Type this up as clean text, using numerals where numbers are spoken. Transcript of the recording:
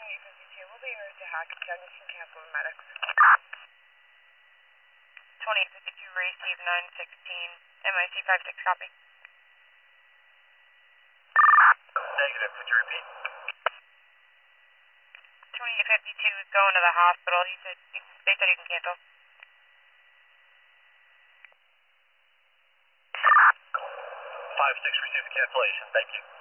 2852, we'll be here to Hackettstown. You can cancel the medics. 2852, receive 916, MIC 56, copy. Negative, could you repeat? 2852 is going to the hospital. They said you can cancel. 56, receive the cancellation, thank you.